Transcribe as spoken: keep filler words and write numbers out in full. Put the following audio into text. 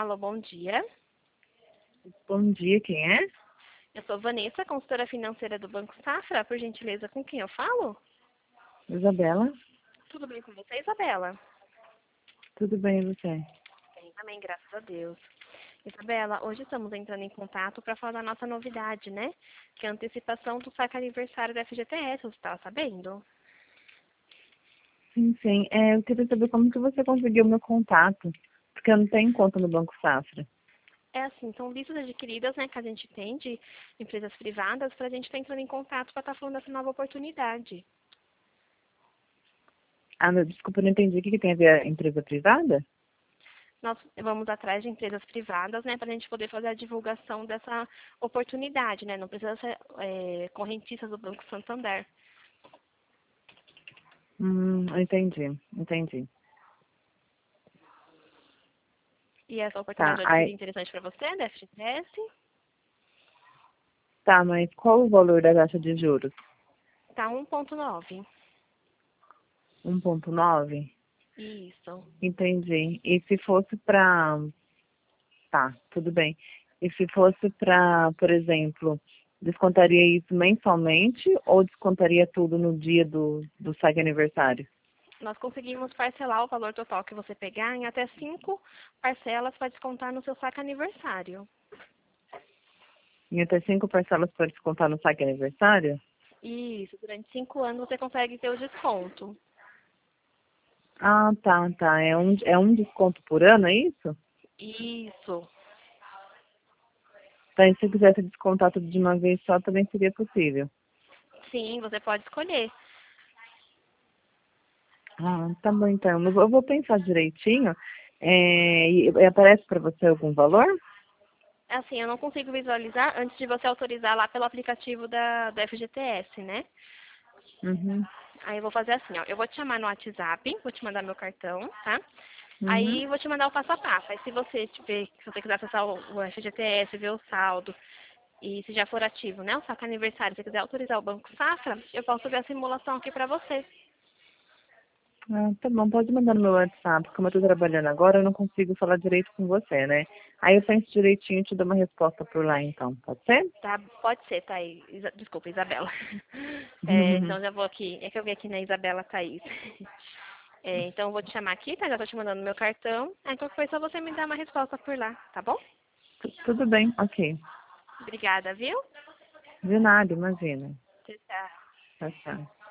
Alô, bom dia. Bom dia, quem é? Eu sou Vanessa, consultora financeira do Banco Safra. Por gentileza, com quem eu falo? Isabela? Tudo bem com você, Isabela? Tudo bem, e você? Bem, também, graças a Deus. Isabela, hoje estamos entrando em contato para falar da nossa novidade, né? Que é a antecipação do saque aniversário da F G T S, você está sabendo? Sim, sim. É, eu queria saber como que você conseguiu meu contato, porque eu não tenho conta no Banco Safra. É assim, são listas adquiridas, né, que a gente tem de empresas privadas para a gente estar entrando em contato para estar falando dessa nova oportunidade. Ah, meu, desculpa, eu não entendi. O que, que tem a ver a empresa privada? Nós vamos atrás de empresas privadas, né, para a gente poder fazer a divulgação dessa oportunidade, né? Não precisa ser é, correntistas do Banco Santander. Hum, entendi, entendi. E essa Tá, oportunidade seria aí, interessante para você, da F G T S? tá, mas qual o valor da taxa de juros? Tá um ponto nove. um ponto nove? Isso. Entendi. E se fosse para... Tá, tudo bem. E se fosse para, por exemplo, descontaria isso mensalmente ou descontaria tudo no dia do, do saque aniversário? Nós conseguimos parcelar o valor total que você pegar em até cinco parcelas para descontar no seu saque aniversário. Em até cinco parcelas para descontar no saque aniversário? Isso, durante cinco anos você consegue ter o desconto. Ah, tá, tá. É um, é um desconto por ano, é isso? Isso. Tá, e se eu quisesse descontar tudo de uma vez só, também seria possível. Sim, você pode escolher. Ah, tá bom então. Eu vou eu vou pensar direitinho. É, e e aparece para você algum valor? Assim, eu não consigo visualizar antes de você autorizar lá pelo aplicativo da, da F G T S, né? Uhum, Aí eu vou fazer assim, ó. Eu vou te chamar no WhatsApp, vou te mandar meu cartão, tá? uhum. Aí eu vou te mandar o passo a passo. Aí se você tiver, se você quiser acessar o, o F G T S, ver o saldo, e se já for ativo, né? O saque aniversário, se você quiser autorizar o Banco Safra, eu posso ver a simulação aqui pra você. Ah, tá bom, pode mandar no meu WhatsApp. Como eu tô trabalhando agora, eu não consigo falar direito com você, né? Aí eu penso direitinho e te dou uma resposta por lá, então. Pode ser? Tá? Pode ser, Thaís. Isa, desculpa, Isabela. É, então já vou aqui. É que eu vi aqui na Isabela Thaís. É, então eu vou te chamar aqui, tá? Já tô te mandando meu cartão. Aí qualquer coisa só você me dá uma resposta por lá, tá bom? Tu- Tudo bem, ok. Obrigada, viu? De nada, imagina. Tchau, tchau. Tchau, tchau.